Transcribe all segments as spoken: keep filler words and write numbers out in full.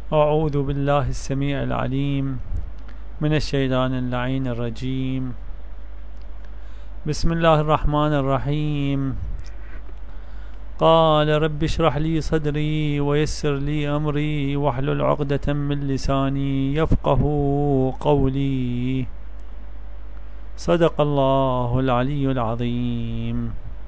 أعوذ بالله السميع العليم من الشيطان اللعين الرجيم. بسم الله الرحمن الرحيم. قال رب اشرح لي صدري ويسر لي أمري واحلل عقدة من لساني يفقه قولي. صدق الله العلي العظيم.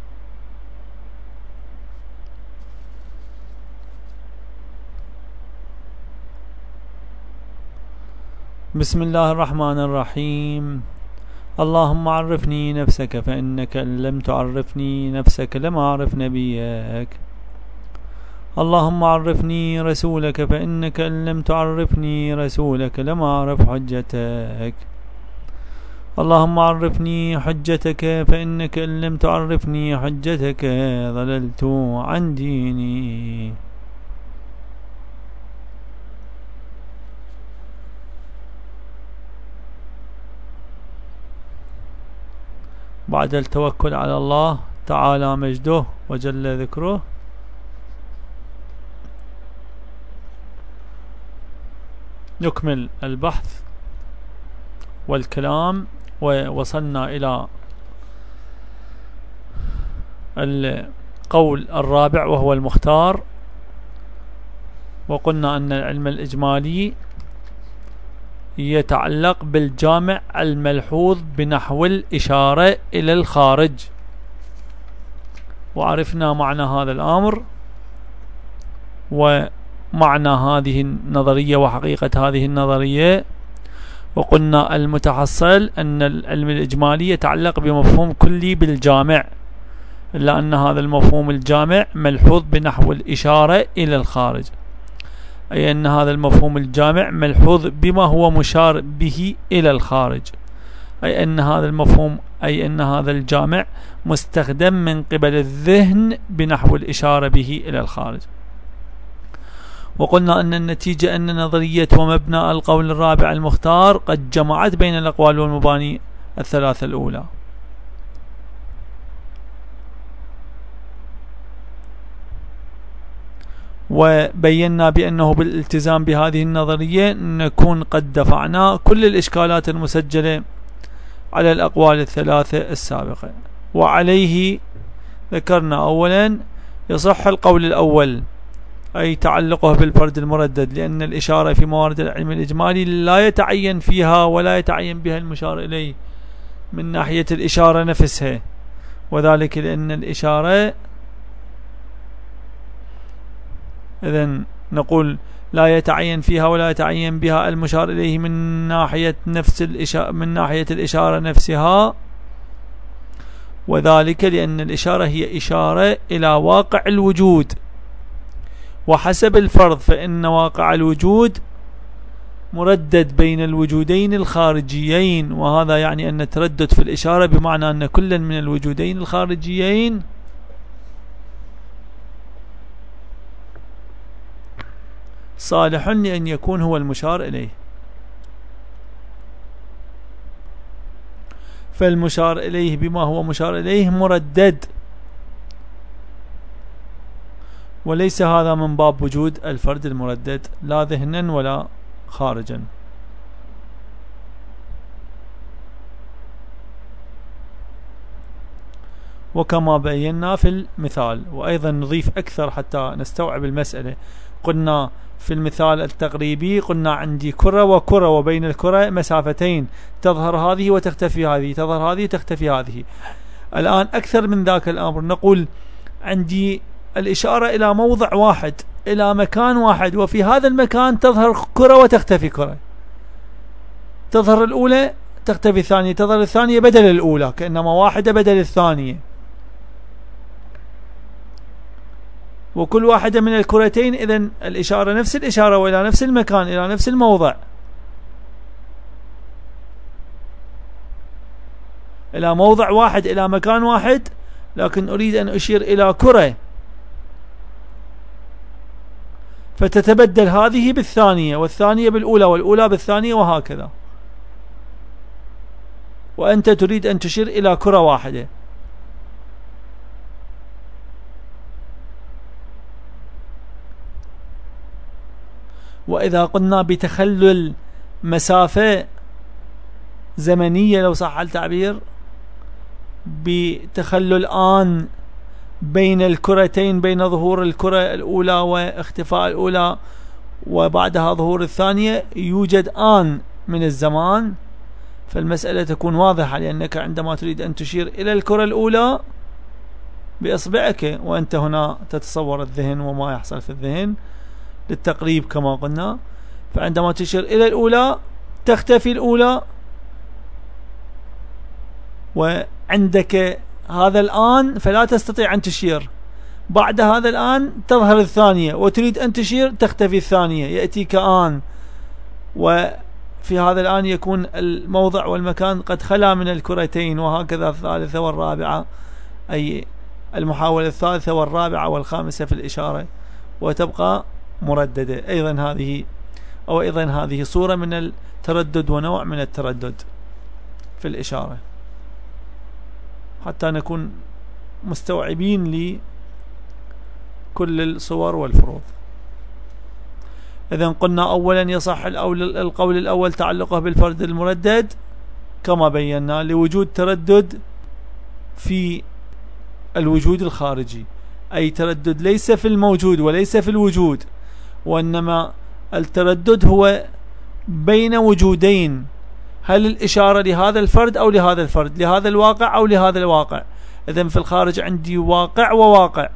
بسم الله الرحمن الرحيم. اللهم عرفني نفسك فإنك إن لم تعرفني نفسك لم أعرف نبيك. اللهم عرفني رسولك فإنك إن لم تعرفني رسولك لم أعرف حجتك. اللهم عرفني حجتك فإنك إن لم تعرفني حجتك ضللت عن ديني. بعد التوكل على الله تعالى مجده وجل ذكره، نكمل البحث والكلام، ووصلنا إلى القول الرابع وهو المختار. وقلنا أن العلم الإجمالي يتعلق بالجامع الملحوظ بنحو الإشارة إلى الخارج، وعرفنا معنى هذا الأمر ومعنى هذه النظرية وحقيقة هذه النظرية. وقلنا المتحصل أن العلم الإجمالي يتعلق بمفهوم كلي بالجامع، إلا أن هذا المفهوم الجامع ملحوظ بنحو الإشارة إلى الخارج، أي أن هذا المفهوم الجامع ملحوظ بما هو مشار به إلى الخارج، أي أن هذا المفهوم أي أن هذا الجامع مستخدم من قبل الذهن بنحو الإشارة به إلى الخارج. وقلنا أن النتيجة أن نظرية ومبنى القول الرابع المختار قد جمعت بين الأقوال والمباني الثلاثة الأولى. وبينا بأنه بالالتزام بهذه النظرية نكون قد دفعنا كل الإشكالات المسجلة على الأقوال الثلاثة السابقة. وعليه ذكرنا أولا يصح القول الأول، أي تعلقه بالفرد المردد، لأن الإشارة في موارد العلم الإجمالي لا يتعين فيها ولا يتعين بها المشار إليه من ناحية الإشارة نفسها، وذلك لأن الإشارة إذن نقول لا يتعين فيها ولا يتعين بها المشار إليه من ناحية نفس الإشارة من ناحية الإشارة نفسها، وذلك لأن الإشارة هي إشارة إلى واقع الوجود، وحسب الفرض فإن واقع الوجود مردد بين الوجودين الخارجيين، وهذا يعني أن التردد في الإشارة بمعنى أن كل من الوجودين الخارجيين صالح لأن يكون هو المشار إليه. فالمشار إليه بما هو مشار إليه مردد، وليس هذا من باب وجود الفرد المردد لا ذهنا ولا خارجا. وكما بينا في المثال، وأيضا نضيف أكثر حتى نستوعب المسألة. قلنا في المثال التقريبي قلنا عندي كرة وكرة، وبين الكرة مسافتين، تظهر هذه وتختفي هذه، تظهر هذه وتختفي هذه. الآن أكثر من ذاك الأمر، نقول عندي الإشارة إلى موضع واحد، إلى مكان واحد، وفي هذا المكان تظهر كرة وتختفي كرة، تظهر الأولى تختفي الثانية، تظهر الثانية بدل الأولى، كأنما واحدة بدل الثانية. وكل واحدة من الكرتين إذن الإشارة نفس الإشارة وإلى نفس المكان إلى نفس الموضع، إلى موضع واحد إلى مكان واحد، لكن أريد أن أشير إلى كرة، فتتبدل هذه بالثانية والثانية بالأولى والأولى بالثانية وهكذا، وأنت تريد أن تشير إلى كرة واحدة. وإذا قلنا بتخلل مسافة زمنية لو صح التعبير، بتخلل آن بين الكرتين، بين ظهور الكرة الأولى واختفاء الأولى وبعدها ظهور الثانية، يوجد آن من الزمان، فالمسألة تكون واضحة، لأنك عندما تريد أن تشير إلى الكرة الأولى بإصبعك وأنت هنا تتصور الذهن وما يحصل في الذهن للتقريب كما قلنا، فعندما تشير إلى الأولى تختفي الأولى، وعندك هذا الآن فلا تستطيع أن تشير، بعد هذا الآن تظهر الثانية وتريد أن تشير تختفي الثانية، يأتيك آن، وفي هذا الآن يكون الموضع والمكان قد خلا من الكرتين، وهكذا الثالثة والرابعة، أي المحاولة الثالثة والرابعة والخامسة في الإشارة، وتبقى مرددة. أيضا هذه أو أيضا هذه صورة من التردد ونوع من التردد في الإشارة، حتى نكون مستوعبين لكل الصور والفروض. إذن قلنا أولا يصح القول الأول تعلقه بالفرد المردد كما بينا لوجود تردد في الوجود الخارجي، أي تردد ليس في الموجود وليس في الوجود، وإنما التردد هو بين وجودين، هل الإشارة لهذا الفرد أو لهذا الفرد، لهذا الواقع أو لهذا الواقع. إذن في الخارج عندي واقع وواقع،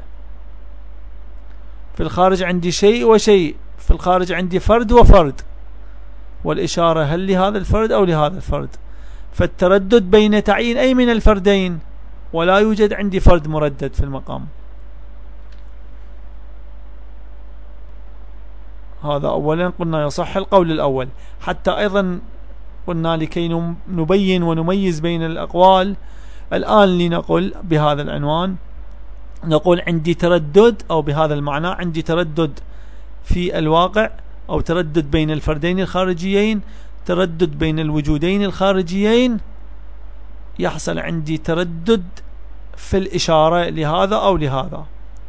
في الخارج عندي شيء وشيء، في الخارج عندي فرد وفرد، والإشارة هل لهذا الفرد أو لهذا الفرد، فالتردد بين تعيين أي من الفردين، ولا يوجد عندي فرد مردد في المقام. هذا أولا قلنا يصح القول الأول. حتى أيضا قلنا لكي نبين ونميز بين الأقوال، الآن لنقول بهذا العنوان، نقول عندي تردد أو بهذا المعنى عندي تردد في الواقع، أو تردد بين الفردين الخارجيين، تردد بين الوجودين الخارجيين، يحصل عندي تردد في الإشارة لهذا أو لهذا.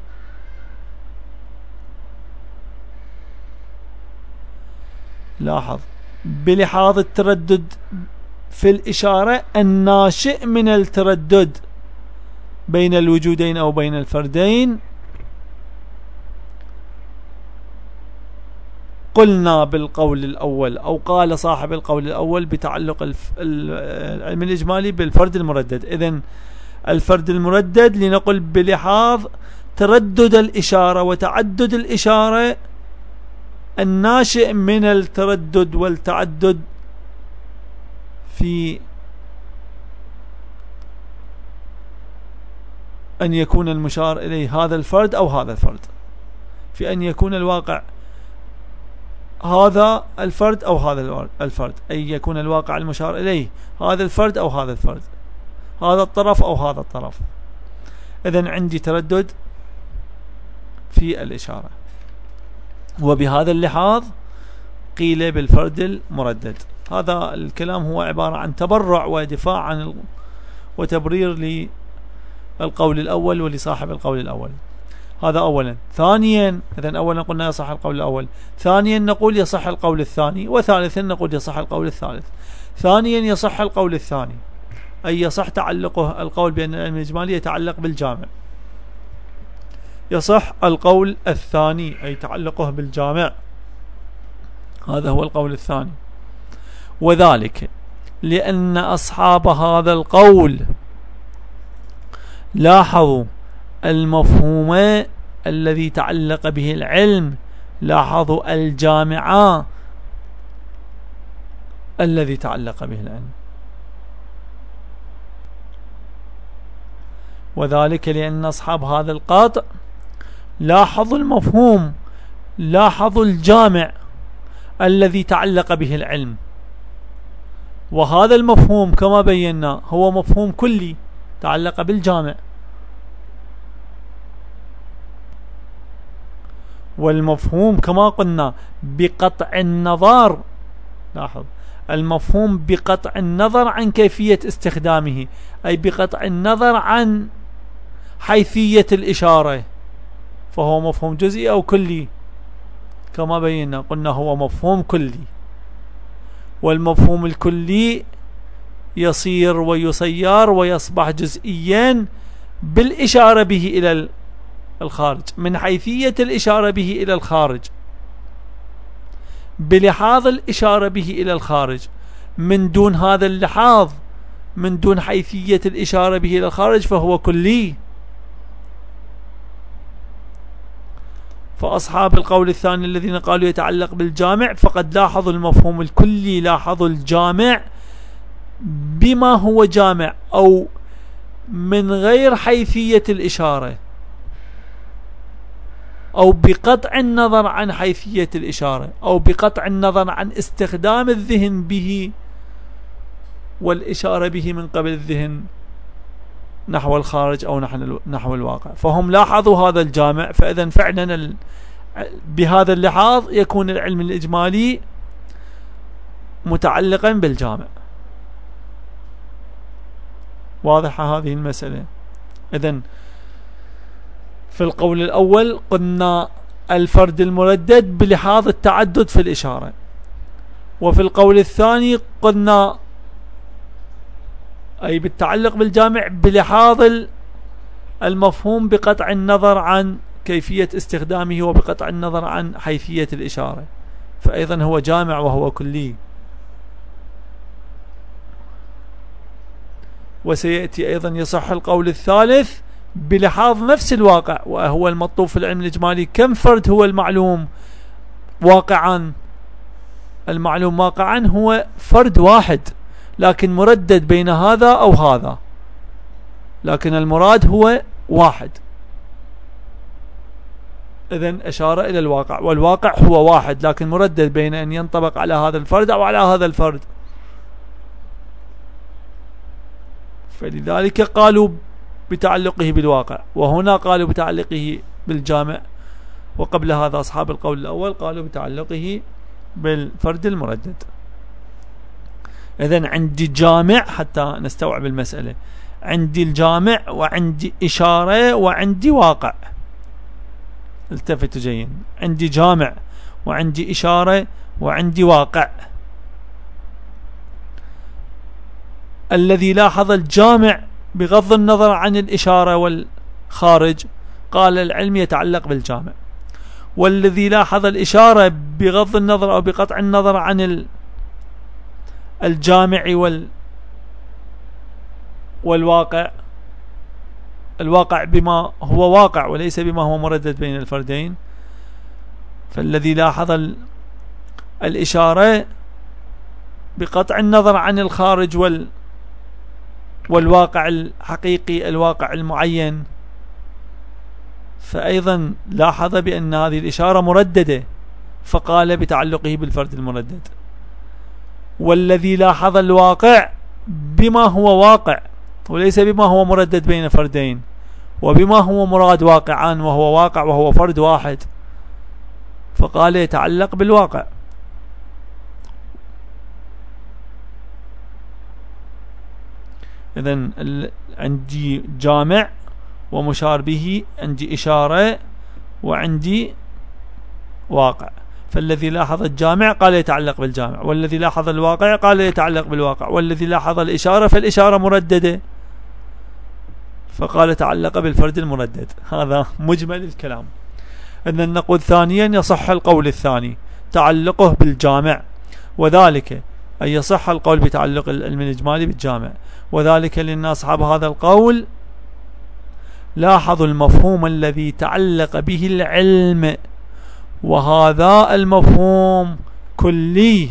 لاحظ بلحاظ التردد في الإشارة الناشئ من التردد بين الوجودين أو بين الفردين، قلنا بالقول الأول أو قال صاحب القول الأول بتعلق العلم الإجمالي بالفرد المردد. إذن الفرد المردد لنقل بلحاظ تردد الإشارة وتعدد الإشارة الناشئ من التردد والتعدد في أن يكون المشار إليه هذا الفرد أو هذا الفرد، في أن يكون الواقع هذا الفرد أو هذا الفرد، أي يكون الواقع المشار إليه هذا الفرد أو هذا الفرد، هذا الطرف أو هذا الطرف. إذن عندي تردد في الإشارة، وبهذا اللحاظ قيل بالفرد المردد. هذا الكلام هو عبارة عن تبرع ودفاع عن ال... وتبرير للقول الأول ولصاحب القول الأول. هذا أولا. ثانيا، إذن أولا قلنا يصح القول الأول، ثانيا نقول يصح القول الثاني، وثالثا نقول يصح القول الثالث. ثانيا يصح القول الثاني، أي يصح تعلقه القول بأن العلم الإجمالي يتعلق بالجامع. يصح القول الثاني أي تعلقه بالجامع، هذا هو القول الثاني. وذلك لأن أصحاب هذا القول لاحظوا المفهوم الذي تعلق به العلم، لاحظوا الجامع الذي تعلق به العلم. وذلك لأن أصحاب هذا القاطع لاحظوا المفهوم، لاحظوا الجامع الذي تعلق به العلم، وهذا المفهوم كما بينا هو مفهوم كلي تعلق بالجامع. والمفهوم كما قلنا بقطع النظر، لاحظ المفهوم بقطع النظر عن كيفية استخدامه، أي بقطع النظر عن حيثية الإشارة، فهو مفهوم جزئي أو كلي. كما بينا قلنا هو مفهوم كلي، والمفهوم الكلي يصير ويصير ويصبح جزئيا بالإشارة به إلى الخارج، من حيثية الإشارة به إلى الخارج، بلحاظ الإشارة به إلى الخارج. من دون هذا اللحاظ، من دون حيثية الإشارة به إلى الخارج، فهو كلي. فأصحاب القول الثاني الذين قالوا يتعلق بالجامع فقد لاحظوا المفهوم الكلي، لاحظوا الجامع بما هو جامع، أو من غير حيثية الإشارة، أو بقطع النظر عن حيثية الإشارة، أو بقطع النظر عن استخدام الذهن به والإشارة به من قبل الذهن نحو الخارج أو نحو الواقع. فهم لاحظوا هذا الجامع، فإذا فعلا بهذا اللحاظ يكون العلم الإجمالي متعلقا بالجامع. واضحة هذه المسألة؟ إذن في القول الأول قلنا الفرد المردد بلحاظ التعدد في الإشارة، وفي القول الثاني قلنا أي بالتعلق بالجامع بلحاظ المفهوم بقطع النظر عن كيفية استخدامه وبقطع النظر عن حيثية الإشارة، فأيضا هو جامع وهو كلي. وسيأتي أيضا يصح القول الثالث بلحاظ نفس الواقع، وهو المطلوب في العلم الإجمالي. كم فرد هو المعلوم واقعا؟ المعلوم واقعا هو فرد واحد، لكن مردد بين هذا أو هذا، لكن المراد هو واحد. إذن أشار إلى الواقع، والواقع هو واحد لكن مردد بين أن ينطبق على هذا الفرد أو على هذا الفرد. فلذلك قالوا بتعلقه بالواقع، وهنا قالوا بتعلقه بالجامع، وقبل هذا أصحاب القول الأول قالوا بتعلقه بالفرد المردد. إذن عندي جامع حتى نستوعب المسألة، عندي الجامع وعندي إشارة وعندي واقع. التفتوا جيد، عندي جامع وعندي إشارة وعندي واقع. الذي لاحظ الجامع بغض النظر عن الإشارة والخارج قال العلم يتعلق بالجامع، والذي لاحظ الإشارة بغض النظر أو بقطع النظر عن الجامع وال والواقع، الواقع بما هو واقع وليس بما هو مردد بين الفردين، فالذي لاحظ الإشارة بقطع النظر عن الخارج وال والواقع الحقيقي، الواقع المعين، فأيضا لاحظ بأن هذه الإشارة مرددة، فقال بتعلقه بالفرد المردد. والذي لاحظ الواقع بما هو واقع وليس بما هو مردد بين فردين، وبما هو مراد واقعا وهو واقع وهو فرد واحد، فقال يتعلق بالواقع. إذن عندي جامع ومشار به، عندي إشارة وعندي واقع. فالذي لاحظ الجامع قال يتعلق بالجامع، والذي لاحظ الواقع قال يتعلق بالواقع، والذي لاحظ الإشارة فالإشارة مرددة فقال يتعلق بالفرد المردد. هذا مجمل الكلام. إذن نقول ثانيا يصح القول الثاني تعلقه بالجامع، وذلك أن يصح القول بتعلق العلم الإجمالي بالجامع، وذلك لأن أصحاب هذا القول لاحظوا المفهوم الذي تعلق به العلم، وهذا المفهوم كلي،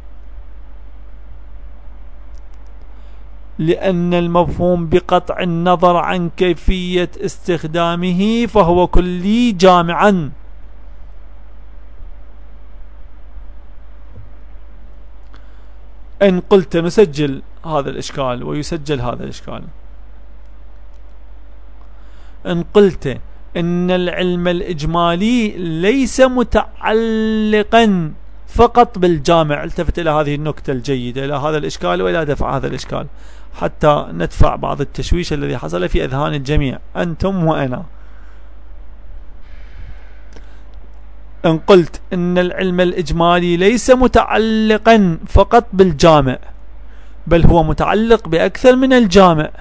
لأن المفهوم بقطع النظر عن كيفية استخدامه فهو كلي جامعا. إن قلت نسجل هذا الإشكال ويسجل هذا الإشكال، إن قلت إن العلم الإجمالي ليس متعلقا فقط بالجامع، التفت إلى هذه النكتة الجيدة، إلى هذا الإشكال وإلى دفع هذا الإشكال حتى ندفع بعض التشويش الذي حصل في أذهان الجميع أنتم وأنا. إن قلت إن العلم الإجمالي ليس متعلقا فقط بالجامع بل هو متعلق بأكثر من الجامع.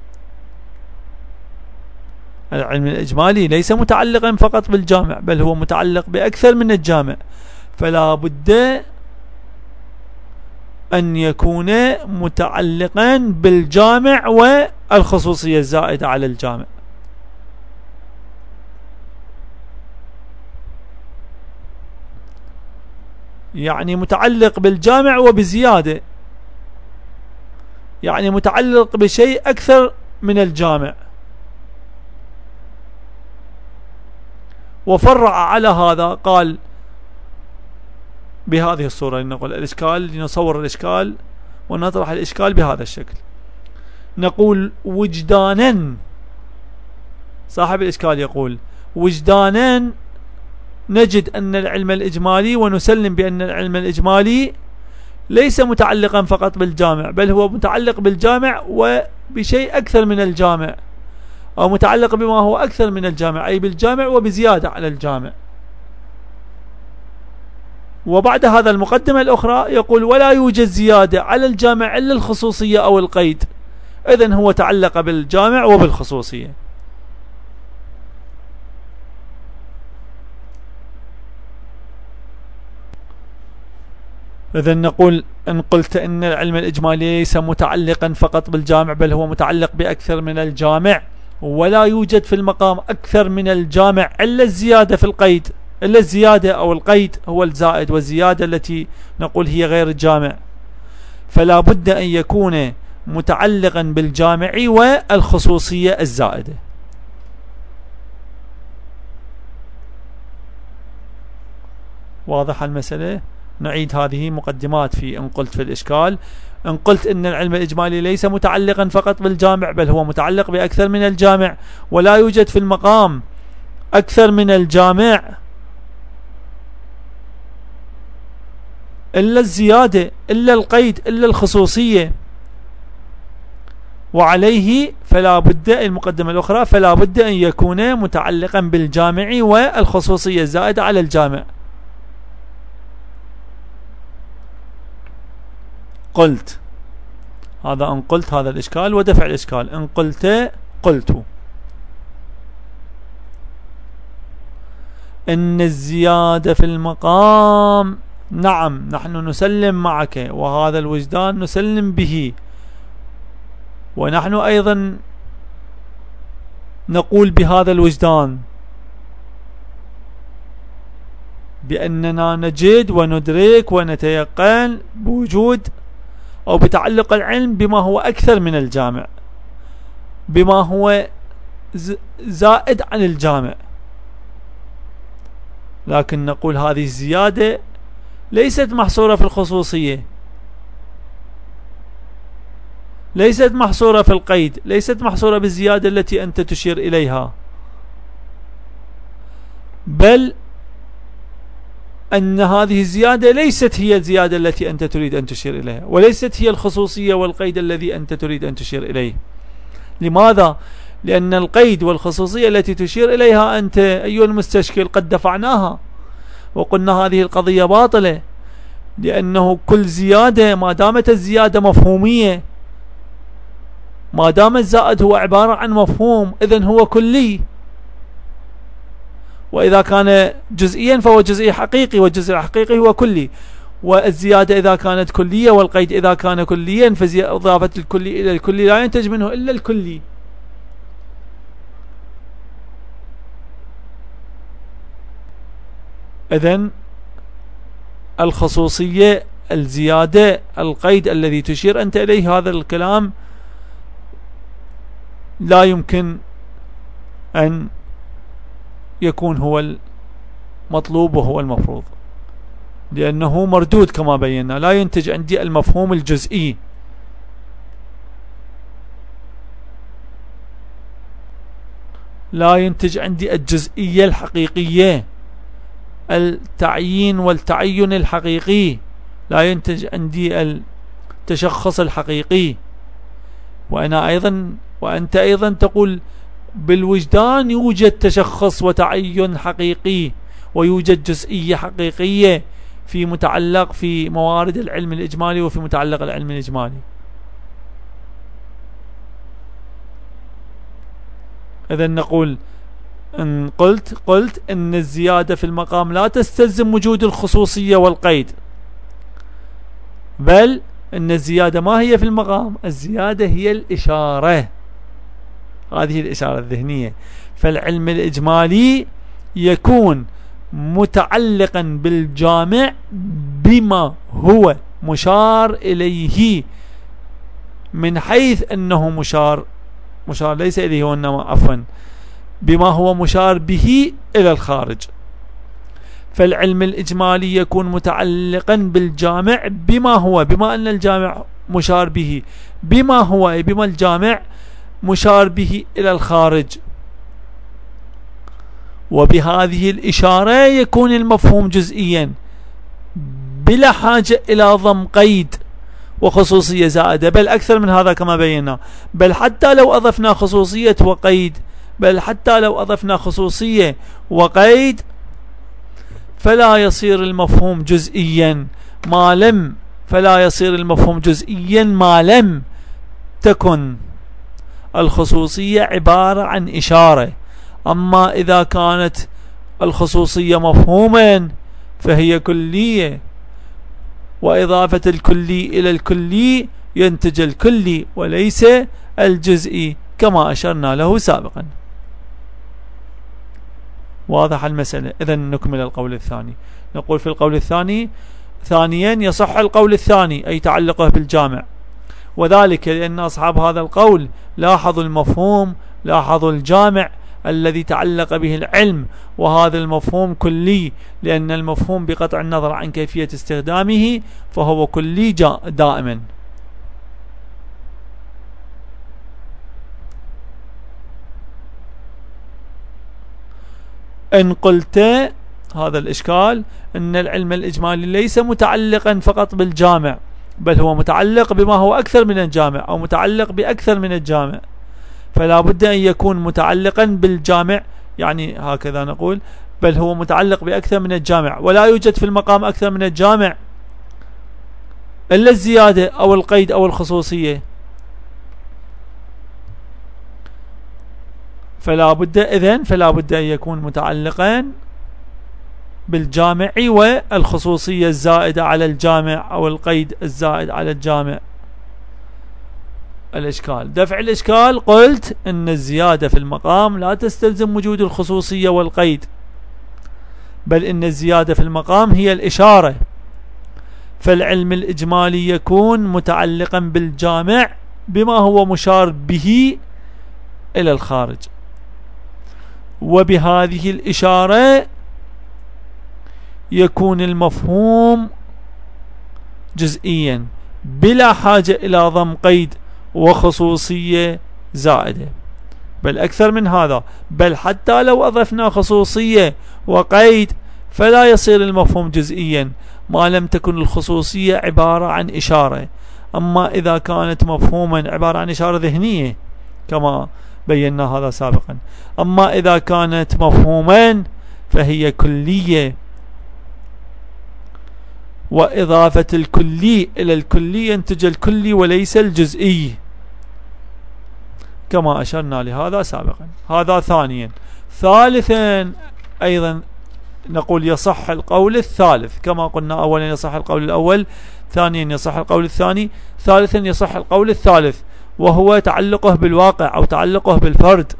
العلم الإجمالي ليس متعلقا فقط بالجامع بل هو متعلق بأكثر من الجامع، فلا بد أن يكون متعلقا بالجامع والخصوصية الزائدة على الجامع. يعني متعلق بالجامع وبزيادة، يعني متعلق بشيء أكثر من الجامع. وفرع على هذا قال بهذه الصورة، نقول الإشكال، نصور الإشكال ونطرح الإشكال بهذا الشكل. نقول وجدانا، صاحب الإشكال يقول وجدانا نجد أن العلم الإجمالي، ونسلم بأن العلم الإجمالي ليس متعلقا فقط بالجامع بل هو متعلق بالجامع وبشيء أكثر من الجامع، أو متعلق بما هو أكثر من الجامع أي بالجامع وبزيادة على الجامع. وبعد هذا المقدمة الأخرى يقول ولا يوجد زيادة على الجامع إلا الخصوصية أو القيد، إذن هو تعلق بالجامع وبالخصوصية. إذن نقول إن قلت إن العلم الإجمالي ليس متعلقا فقط بالجامع بل هو متعلق بأكثر من الجامع، ولا يوجد في المقام أكثر من الجامع إلا الزيادة في القيد، إلا الزيادة أو القيد هو الزائد، والزيادة التي نقول هي غير الجامع، فلا بد أن يكون متعلقا بالجامع والخصوصية الزائدة. واضح المسألة؟ نعيد هذه مقدمات في إن قلت في الإشكال. إن قلت إن العلم الإجمالي ليس متعلقا فقط بالجامع بل هو متعلق بأكثر من الجامع، ولا يوجد في المقام أكثر من الجامع إلا الزيادة إلا القيد إلا الخصوصية، وعليه فلا بد المقدمة الأخرى فلا بد أن يكون متعلقا بالجامع والخصوصية الزائدة على الجامع. قلت هذا إن قلت هذا الإشكال ودفع الإشكال. إن قلت قلت إن الزيادة في المقام، نعم نحن نسلم معك وهذا الوجدان نسلم به، ونحن أيضا نقول بهذا الوجدان بأننا نجد وندرك ونتيقن بوجود أو بتعلق العلم بما هو أكثر من الجامع، بما هو زائد عن الجامع، لكن نقول هذه الزيادة ليست محصورة في الخصوصية، ليست محصورة في القيد، ليست محصورة بالزيادة التي أنت تشير إليها، بل أن هذه الزيادة ليست هي الزيادة التي أنت تريد أن تشير إليها، وليست هي الخصوصية والقيد الذي أنت تريد أن تشير إليه. لماذا؟ لأن القيد والخصوصية التي تشير إليها أنت أيها المستشكل قد دفعناها وقلنا هذه القضية باطلة، لأنه كل زيادة ما دامت الزيادة مفهومية، ما دام الزائد هو عبارة عن مفهوم إذن هو كلي، وإذا كان جزئيا فهو جزئي حقيقي، والجزء الحقيقي هو كلي، والزيادة إذا كانت كلية والقيد إذا كان كليا فإضافة الكلي إلى الكلي لا ينتج منه إلا الكلي. إذن الخصوصية الزيادة القيد الذي تشير أنت إليه هذا الكلام لا يمكن أن يكون هو المطلوب وهو المفروض، لأنه مردود كما بينا، لا ينتج عندي المفهوم الجزئي. لا ينتج عندي الجزئية الحقيقية، التعيين والتعين الحقيقي، لا ينتج عندي التشخص الحقيقي. وأنا أيضا وأنت أيضا تقول بالوجدان يوجد تشخص وتعين حقيقي، ويوجد جزئية حقيقية في متعلق في موارد العلم الإجمالي وفي متعلق العلم الإجمالي. إذن نقول إن قلت قلت إن الزيادة في المقام لا تستلزم وجود الخصوصية والقيد، بل إن الزيادة ما هي في المقام؟ الزيادة هي الإشارة، هذه الإشارة الذهنية. فالعلم الإجمالي يكون متعلقا بالجامع بما هو مشار إليه، من حيث أنه مشار مشار ليس إليه وإنما عفوا بما هو مشار به إلى الخارج. فالعلم الإجمالي يكون متعلقا بالجامع بما هو، بما أن الجامع مشار به، بما هو بما الجامع مشار به إلى الخارج. وبهذه الإشارة يكون المفهوم جزئيا بلا حاجة إلى ضم قيد وخصوصية زائدة، بل أكثر من هذا كما بينا. بل حتى لو أضفنا خصوصية وقيد بل حتى لو أضفنا خصوصية وقيد فلا يصير المفهوم جزئيا ما لم فلا يصير المفهوم جزئيا ما لم تكن الخصوصية عبارة عن إشارة. أما إذا كانت الخصوصية مفهوما فهي كلية، وإضافة الكلي إلى الكلي ينتج الكلي وليس الجزئي كما أشرنا له سابقا. واضح المسألة؟ إذن نكمل القول الثاني. نقول في القول الثاني: ثانيا يصح القول الثاني أي تعلقه بالجامع، وذلك لأن أصحاب هذا القول لاحظوا المفهوم لاحظوا الجامع الذي تعلق به العلم، وهذا المفهوم كلي، لأن المفهوم بقطع النظر عن كيفية استخدامه فهو كلي دائما. إن قلت هذا الإشكال أن العلم الإجمالي ليس متعلقا فقط بالجامع، بل هو متعلق بما هو أكثر من الجامع أو متعلق بأكثر من الجامع، فلا بد أن يكون متعلقا بالجامع، يعني هكذا نقول بل هو متعلق بأكثر من الجامع، ولا يوجد في المقام أكثر من الجامع إلا الزيادة أو القيد أو الخصوصية. فلا بد إذن فلا بد أن يكون متعلقا بالجامع والخصوصية الزائدة على الجامع أو القيد الزائد على الجامع. الإشكال دفع الإشكال: قلت إن الزيادة في المقام لا تستلزم وجود الخصوصية والقيد، بل إن الزيادة في المقام هي الإشارة. فالعلم الإجمالي يكون متعلقا بالجامع بما هو مشار به إلى الخارج، وبهذه الإشارة يكون المفهوم جزئيا بلا حاجة إلى ضم قيد وخصوصية زائدة، بل أكثر من هذا، بل حتى لو أضفنا خصوصية وقيد فلا يصير المفهوم جزئيا ما لم تكن الخصوصية عبارة عن إشارة. أما إذا كانت مفهوما عبارة عن إشارة ذهنية كما بينا هذا سابقا، أما إذا كانت مفهوما فهي كلية، وإضافة الكلي إلى الكلي ينتج الكلي وليس الجزئي كما أشرنا لهذا سابقا. هذا ثانيا. ثالثا أيضا نقول يصح القول الثالث، كما قلنا أولا يصح القول الأول، ثانيا يصح القول الثاني، ثالثا يصح القول الثالث، وهو تعلقه بالواقع أو تعلقه بالفرد.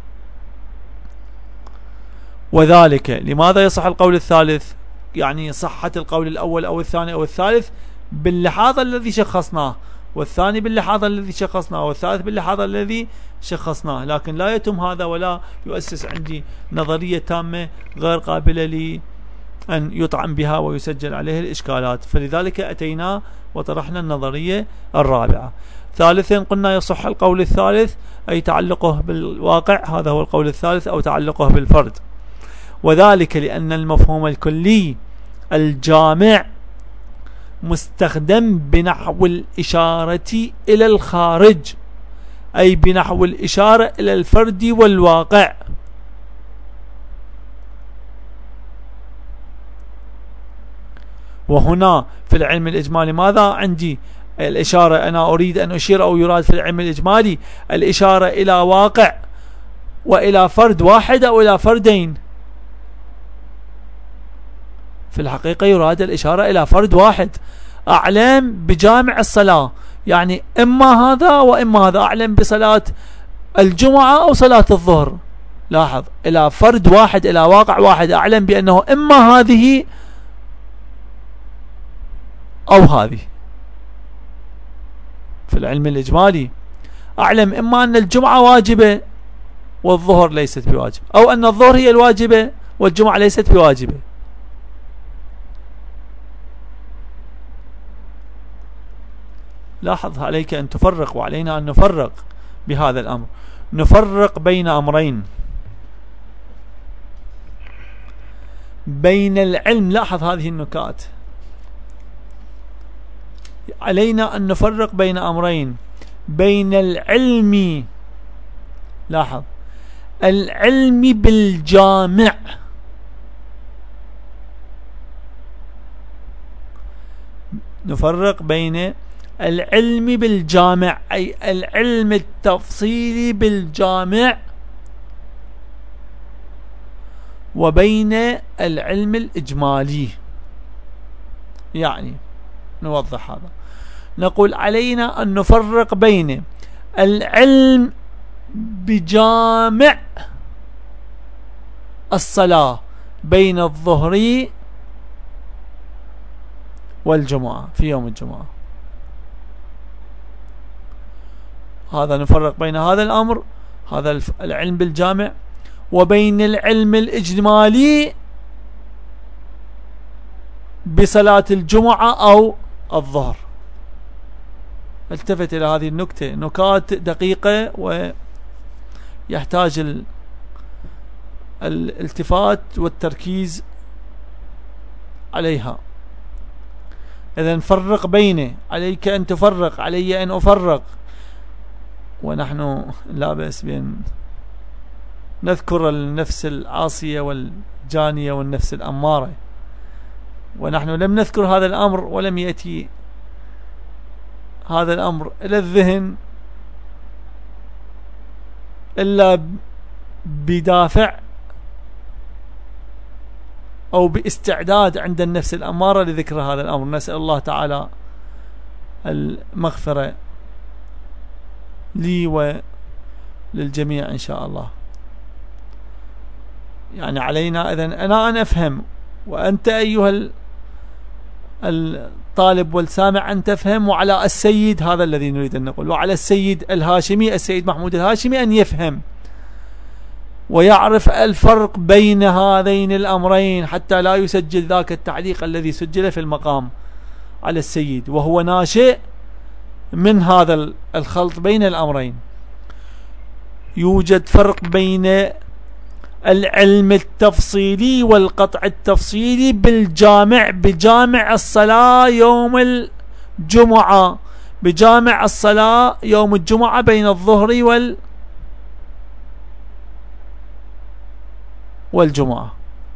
وذلك لماذا يصح القول الثالث؟ يعني صحة القول الأول أو الثاني أو الثالث باللحاظ الذي شخصناه، والثاني باللحاظ الذي شخصناه، والثالث باللحاظ الذي شخصناه، لكن لا يتم هذا ولا يؤسس عندي نظرية تامة غير قابلة لي أن يطعن بها ويسجل عليه الإشكالات. فلذلك أتينا وطرحنا النظرية الرابعة. ثالثا قلنا يصح القول الثالث أي تعلقه بالواقع، هذا هو القول الثالث، أو تعلقه بالفرد. وذلك لأن المفهوم الكلي الجامع مستخدم بنحو الإشارة إلى الخارج، أي بنحو الإشارة إلى الفرد والواقع. وهنا في العلم الإجمالي ماذا عندي؟ الإشارة أنا أريد أن أشير أو يراد في العلم الإجمالي الإشارة إلى واقع وإلى فرد واحد أو إلى فردين. في الحقيقة يراد الإشارة إلى فرد واحد. أعلم بجامع الصلاة، يعني إما هذا وإما هذا، أعلم بصلاة الجمعة أو صلاة الظهر. لاحظ، إلى فرد واحد، إلى واقع واحد، أعلم بأنه إما هذه أو هذه. في العلم الإجمالي أعلم إما أن الجمعة واجبة والظهر ليست بواجبة، أو أن الظهر هي الواجبة والجمعة ليست بواجبة. لاحظ، عليك أن تفرق وعلينا أن نفرق بهذا الأمر. نفرق بين أمرين، بين العلم. لاحظ هذه النكات، علينا أن نفرق بين أمرين، بين العلم، لاحظ، العلم بالجامع، نفرق بين العلم بالجامع أي العلم التفصيلي بالجامع، وبين العلم الإجمالي. يعني نوضح هذا، نقول علينا أن نفرق بين العلم بجامع الصلاة بين الظهر والجمعة في يوم الجمعة. هذا نفرق بين هذا الأمر، هذا العلم بالجامع، وبين العلم الإجمالي بصلاة الجمعة أو الظهر. التفت إلى هذه النكتة، نكات دقيقة ويحتاج الالتفات والتركيز عليها. إذن فرق بينه، عليك أن تفرق، علي أن أفرق، ونحن لا بأس بأن نذكر النفس العاصية والجانية والنفس الأمارة، ونحن لم نذكر هذا الأمر ولم يأتي هذا الأمر إلى الذهن إلا بدافع أو باستعداد عند النفس الأمارة لذكر هذا الأمر. نسأل الله تعالى المغفرة لي وللجميع إن شاء الله. يعني علينا إذن أنا أن أفهم، وأنت أيها الطالب والسامع أن تفهم، وعلى السيد، هذا الذي نريد أن نقول، وعلى السيد الهاشمي السيد محمود الهاشمي أن يفهم ويعرف الفرق بين هذين الأمرين، حتى لا يسجل ذاك التعليق الذي سجل في المقام على السيد وهو ناشئ من هذا الخلط بين الأمرين. يوجد فرق بين العلم التفصيلي والقطع التفصيلي بالجامع، بجامع الصلاة يوم الجمعة، بجامع الصلاة يوم الجمعة بين الظهر وال والجمعة.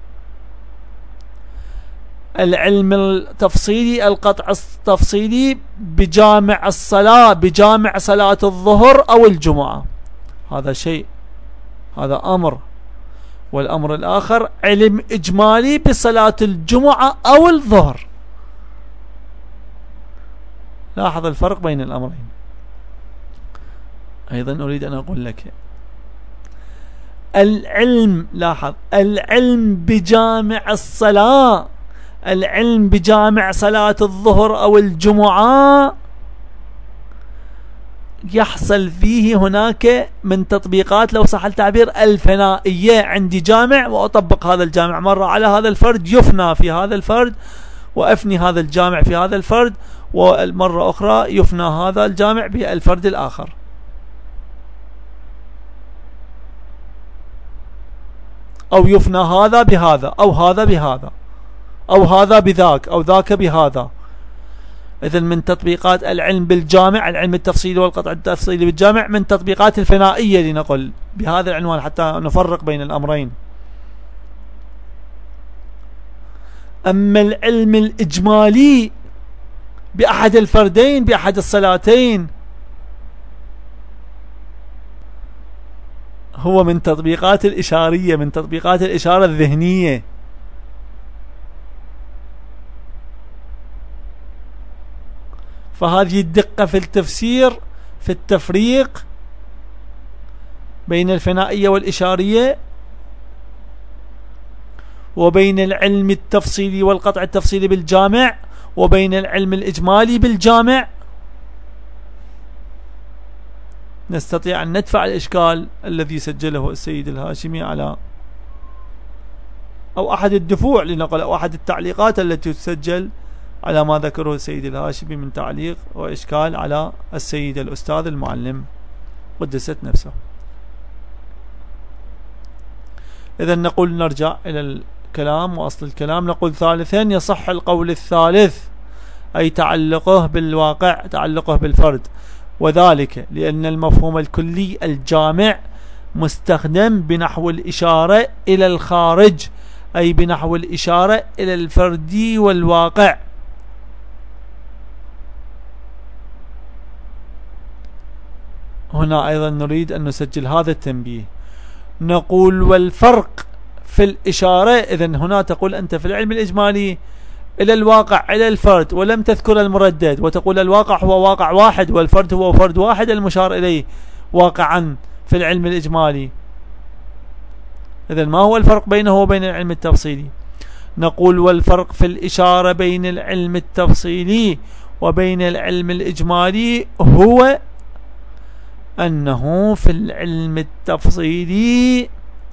العلم التفصيلي، القطع التفصيلي بجامع الصلاة، بجامع صلاة الظهر أو الجمعة، هذا شيء، هذا أمر. والأمر الآخر علم إجمالي بصلاة الجمعة أو الظهر. لاحظ الفرق بين الأمرين. أيضا أريد أن أقول لك العلم، لاحظ، العلم بجامع الصلاة، العلم بجامع صلاة الظهر أو الجمعة يحصل فيه هناك من تطبيقات، لو صح التعبير، الفنائية. عندي جامع وأطبق هذا الجامع مرة على هذا الفرد، يفنى في هذا الفرد، وأفني هذا الجامع في هذا الفرد، والمرة أخرى يفنى هذا الجامع بالفرد الآخر. أو يفنى هذا بهذا، أو هذا بهذا، أو هذا بذاك، أو ذاك بهذا. إذن من تطبيقات العلم بالجامع، العلم التفصيلي والقطع التفصيلي بالجامع، من تطبيقات الفنائية لنقل بهذا العنوان حتى نفرق بين الأمرين. أما العلم الإجمالي بأحد الفردين بأحد الصلاتين هو من تطبيقات الإشارية، من تطبيقات الإشارة الذهنية. فهذه الدقة في التفسير في التفريق بين الفنائية والإشارية وبين العلم التفصيلي والقطع التفصيلي بالجامع وبين العلم الإجمالي بالجامع نستطيع أن ندفع الإشكال الذي سجله السيد الهاشمي على أو أحد الدفوع لنقل أو أحد التعليقات التي تسجل على ما ذكره السيد الهاشمي من تعليق وإشكال على السيد الأستاذ المعلم قدست نفسه. إذن نقول نرجع إلى الكلام وأصل الكلام. نقول ثالثا يصح القول الثالث أي تعلقه بالواقع تعلقه بالفرد، وذلك لأن المفهوم الكلي الجامع مستخدم بنحو الإشارة إلى الخارج أي بنحو الإشارة إلى الفردي والواقع. هنا أيضا نريد أن نسجل هذا التنبيه. نقول والفرق في الإشارة، إذن هنا تقول أنت في العلم الإجمالي إلى الواقع إلى الفرد ولم تذكر المردد، وتقول الواقع هو واقع واحد والفرد هو فرد واحد المشار إليه واقعا في العلم الإجمالي. إذن ما هو الفرق بينه وبين العلم التفصيلي؟ نقول والفرق في الإشارة بين العلم التفصيلي وبين العلم الإجمالي هو أنه في العلم التفصيلي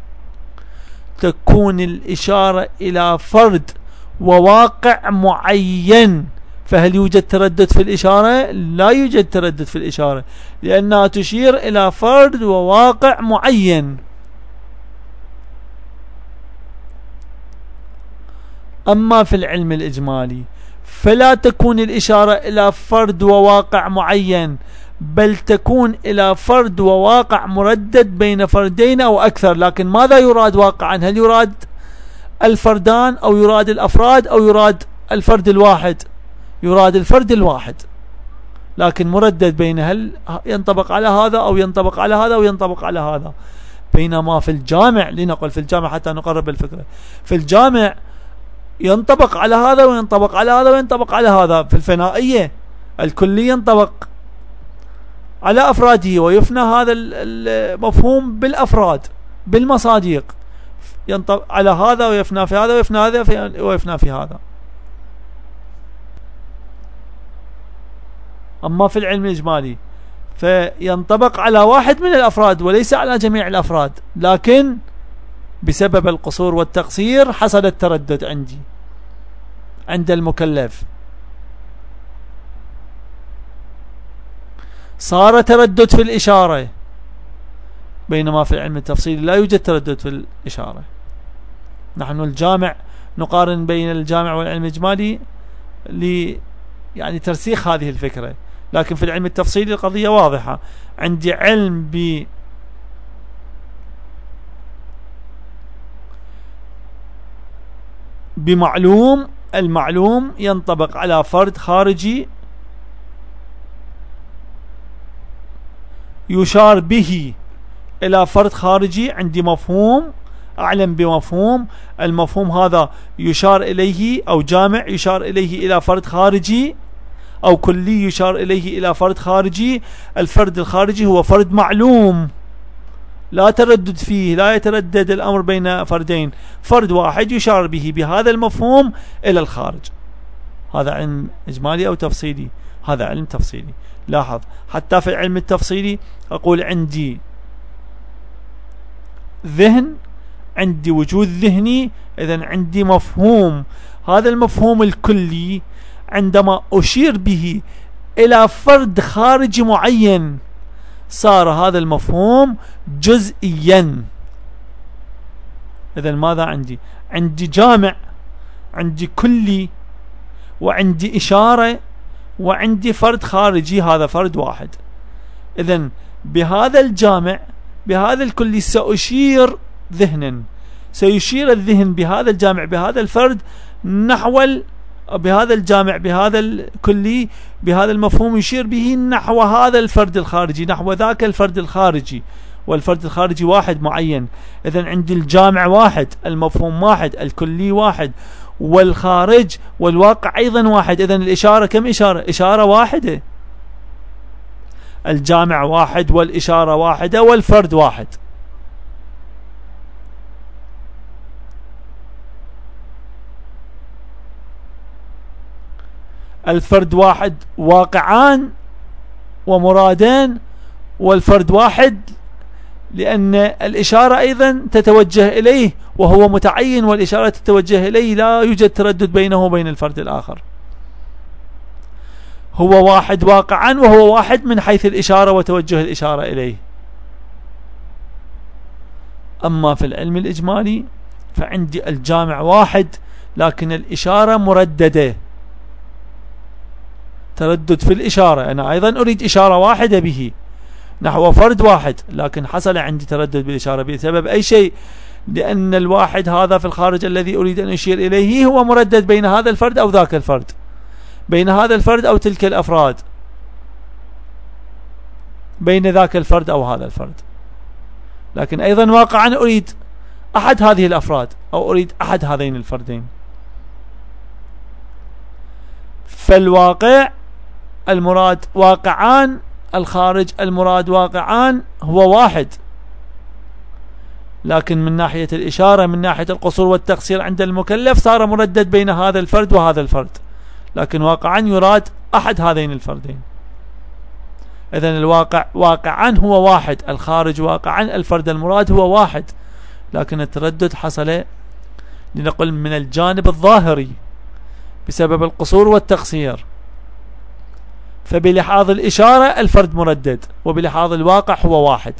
تكون الإشارة إلى فرد وواقع معين. فهل يوجد تردد في الإشارة؟ لا يوجد تردد في الإشارة لأنها تشير إلى فرد وواقع معين. أما في العلم الإجمالي فلا تكون الإشارة إلى فرد وواقع معين، بل تكون إلى فرد وواقع مردد بين فردين أو أكثر. لكن ماذا يراد واقعا؟ هل يراد الفردان أو يراد الأفراد أو يراد الفرد الواحد؟ يراد الفرد الواحد، لكن مردد بين هل ينطبق على هذا أو ينطبق على هذا أو ينطبق على هذا. بينما في الجامع، لنقل في الجامع حتى نقرب الفكرة، في الجامع ينطبق على هذا وينطبق على هذا وينطبق على هذا. في الفنائية الكلي ينطبق على أفراده ويفنى هذا المفهوم بالأفراد بالمصادق، ينطبق على هذا ويفنى في هذا ويفنى هذا ويفنى في هذا. أما في العلم الإجمالي فينطبق على واحد من الأفراد وليس على جميع الأفراد، لكن بسبب القصور والتقصير حصل التردد عندي عند المكلف، صار تردد في الإشارة. بينما في العلم التفصيلي لا يوجد تردد في الإشارة. نحن الجامع نقارن بين الجامع والعلم الإجمالي ل يعني ترسيخ هذه الفكرة، لكن في العلم التفصيلي القضية واضحة. عندي علم ب بمعلوم، المعلوم ينطبق على فرد خارجي يشار به إلى فرد خارجي. عندي مفهوم، أعلم بمفهوم، المفهوم هذا يشار إليه أو جامع يشار إليه إلى فرد خارجي أو كلي يشار إليه إلى فرد خارجي. الفرد الخارجي هو فرد معلوم لا تردد فيه، لا يتردد الأمر بين فردين، فرد واحد يشار به بهذا المفهوم إلى الخارج. هذا علم إجمالي أو تفصيلي؟ هذا علم تفصيلي. لاحظ حتى في العلم التفصيلي أقول عندي ذهن، عندي وجود ذهني، إذن عندي مفهوم. هذا المفهوم الكلي عندما أشير به إلى فرد خارجي معين صار هذا المفهوم جزئيا. إذن ماذا عندي؟ عندي جامع، عندي كلي، وعندي إشارة، وعندي فرد خارجي، هذا فرد واحد. إذن بهذا الجامع بهذا الكلي سأشير ذهنا، سيشير الذهن بهذا الجامع بهذا الفرد نحو بهذا الجامع بهذا الكلي بهذا المفهوم، يشير به نحو هذا الفرد الخارجي، نحو ذاك الفرد الخارجي، والفرد الخارجي واحد معين. إذن عندي الجامع واحد، المفهوم واحد، الكلي واحد، والخارج والواقع أيضا واحد. إذن الإشارة كم إشارة؟ إشارة واحدة. الجامع واحد والإشارة واحدة والفرد واحد. الفرد واحد واقعان ومرادان، والفرد واحد لأن الإشارة أيضا تتوجه إليه وهو متعين، والإشارة تتوجه إليه، لا يوجد تردد بينه وبين الفرد الآخر. هو واحد واقعا وهو واحد من حيث الإشارة وتوجه الإشارة إليه. أما في العلم الإجمالي فعندي الجامع واحد لكن الإشارة مرددة، تردد في الإشارة. أنا أيضا أريد إشارة واحدة به نحو فرد واحد، لكن حصل عندي تردد بالإشارة بسبب أي شيء؟ لأن الواحد هذا في الخارج الذي أريد أن أشير إليه هو مردد بين هذا الفرد أو ذاك الفرد، بين هذا الفرد أو تلك الأفراد، بين ذاك الفرد أو هذا الفرد. لكن أيضا واقعا أريد أحد هذه الأفراد أو أريد أحد هذين الفردين. فالواقع المراد واقعان، الخارج المراد واقعان، هو واحد، لكن من ناحية الإشارة من ناحية القصور والتقصير عند المكلف صار مردد بين هذا الفرد وهذا الفرد، لكن واقعا يراد أحد هذين الفردين. إذن الواقع واقعا هو واحد، الخارج واقعا، الفرد المراد هو واحد، لكن التردد حصل لنقل من الجانب الظاهري بسبب القصور والتقصير. فبلحاظ الإشارة الفرد مردد، وبلحاظ الواقع هو واحد.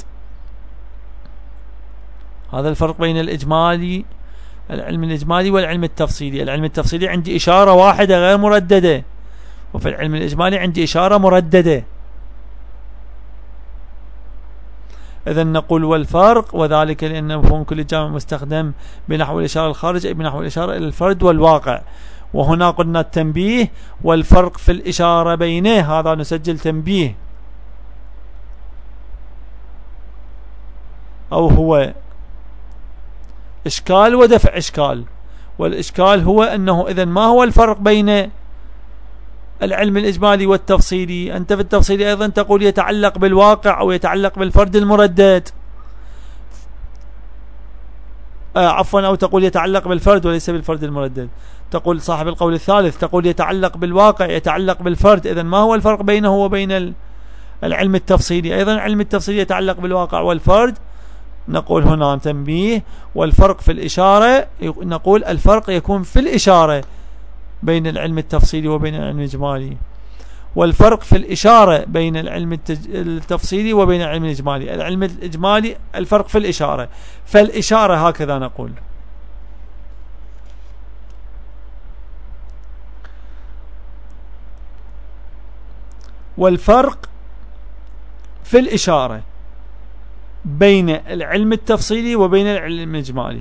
هذا الفرق بين الإجمالي العلم الإجمالي والعلم التفصيلي. العلم التفصيلي عندي إشارة واحدة غير مرددة، وفي العلم الإجمالي عندي إشارة مرددة. إذن نقول والفرق، وذلك لأن مفهوم كل جامع مستخدم بنحو الإشارة الخارج أي بنحو الإشارة إلى الفرد والواقع. وهنا قلنا التنبيه والفرق في الإشارة بينه، هذا نسجل تنبيه أو هو إشكال ودفع إشكال. والإشكال هو أنه إذن ما هو الفرق بين العلم الإجمالي والتفصيلي؟ أنت في التفصيلي أيضا تقول يتعلق بالواقع أو يتعلق بالفرد المردد، آه عفوا أو تقول يتعلق بالفرد وليس بالفرد المردد. تقول صاحب القول الثالث تقول يتعلق بالواقع يتعلق بالفرد. إذن ما هو الفرق بينه وبين العلم التفصيلي؟ أيضا العلم التفصيلي يتعلق بالواقع والفرد. نقول هنا تنبيه والفرق في الإشارة، نقول الفرق يكون في الإشارة بين العلم التفصيلي وبين العلم الإجمالي، والفرق في الإشارة بين العلم التفصيلي وبين العلم الإجمالي. العلم الإجمالي الفرق في الإشارة، فالإشارة هكذا نقول. والفرق في الإشارة بين العلم التفصيلي وبين العلم الإجمالي،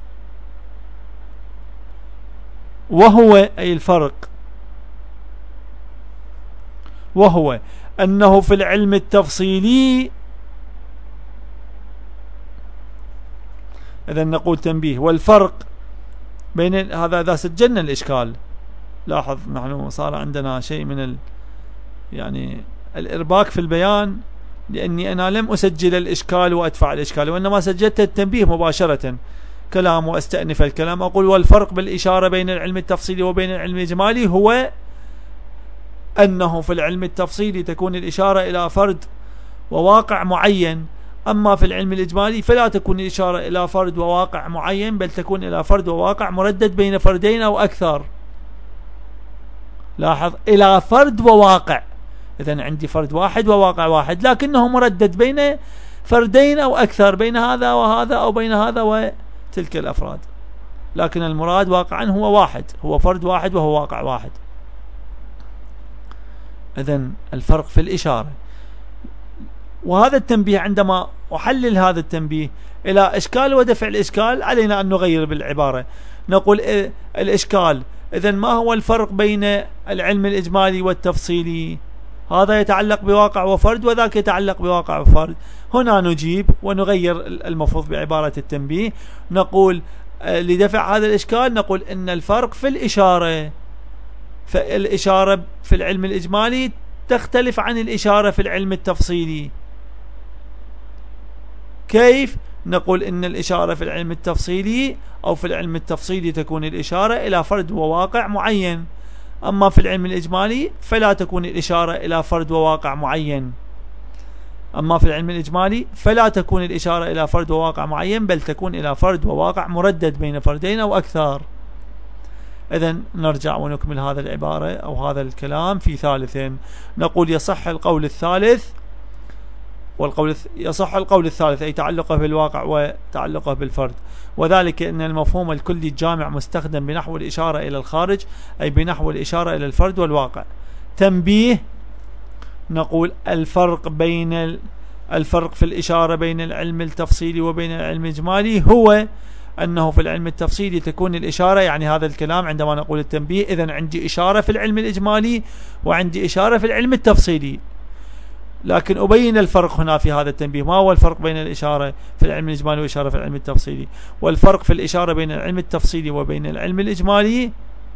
وهو أي الفرق وهو أنه في العلم التفصيلي، إذا نقول تنبيه والفرق بين هذا إذا سجلنا الإشكال. لاحظ نحن صار عندنا شيء من ال يعني الإرباك في البيان، لأني أنا لم أسجل الإشكال وأدفع الإشكال، وإنما سجلت التنبيه مباشرة كلام وأستأنف الكلام. أقول والفرق بالإشارة بين العلم التفصيلي وبين العلم الإجمالي هو أنه في العلم التفصيلي تكون الإشارة إلى فرد وواقع معين، أما في العلم الإجمالي فلا تكون الإشارة إلى فرد وواقع معين، بل تكون إلى فرد وواقع مردد بين فردين أو أكثر. لاحظ إلى فرد وواقع، إذن عندي فرد واحد وواقع واحد، لكنه مردد بين فردين أو أكثر، بين هذا وهذا أو بين هذا وتلك الأفراد، لكن المراد واقعا هو واحد، هو فرد واحد وهو واقع واحد. إذن الفرق في الإشارة. وهذا التنبيه عندما أحلل هذا التنبيه إلى إشكال، ودفع الإشكال علينا أن نغير بالعبارة. نقول الإشكال إذن ما هو الفرق بين العلم الإجمالي والتفصيلي؟ هذا يتعلق بواقع وفرد وذاك يتعلق بواقع وفرد. هنا نجيب ونغير المفروض بعبارة التنبيه، نقول لدفع هذا الإشكال نقول إن الفرق في الإشارة، فالإشارة في العلم الإجمالي تختلف عن الإشارة في العلم التفصيلي. كيف؟ نقول إن الإشارة في العلم التفصيلي أو في العلم التفصيلي تكون الإشارة إلى فرد وواقع معين، أما في العلم الإجمالي فلا تكون الإشارة إلى فرد وواقع معين. أما في العلم الإجمالي فلا تكون الإشارة إلى فرد وواقع معين، بل تكون إلى فرد وواقع مردد بين فردين أو أكثر. إذن نرجع ونكمل هذا العبارة أو هذا الكلام في ثالث. نقول يصح القول الثالث، والقول يصح القول الثالث أي تعلقه بالواقع وتعلقه بالفرد، وذلك أن المفهوم الكلي الجامع مستخدم بنحو الإشارة إلى الخارج، أي بنحو الإشارة إلى الفرد والواقع. تنبيه، نقول الفرق بين الفرق في الإشارة بين العلم التفصيلي وبين العلم الإجمالي هو أنه في العلم التفصيلي تكون الإشارة، يعني هذا الكلام عندما نقول التنبيه إذن عندي إشارة في العلم الإجمالي وعندي إشارة في العلم التفصيلي، لكن أبين الفرق هنا في هذا التنبيه. ما هو الفرق بين الإشارة في العلم الإجمالي والإشارة في العلم التفصيلي؟ والفرق في الإشارة بين العلم التفصيلي وبين العلم الإجمالي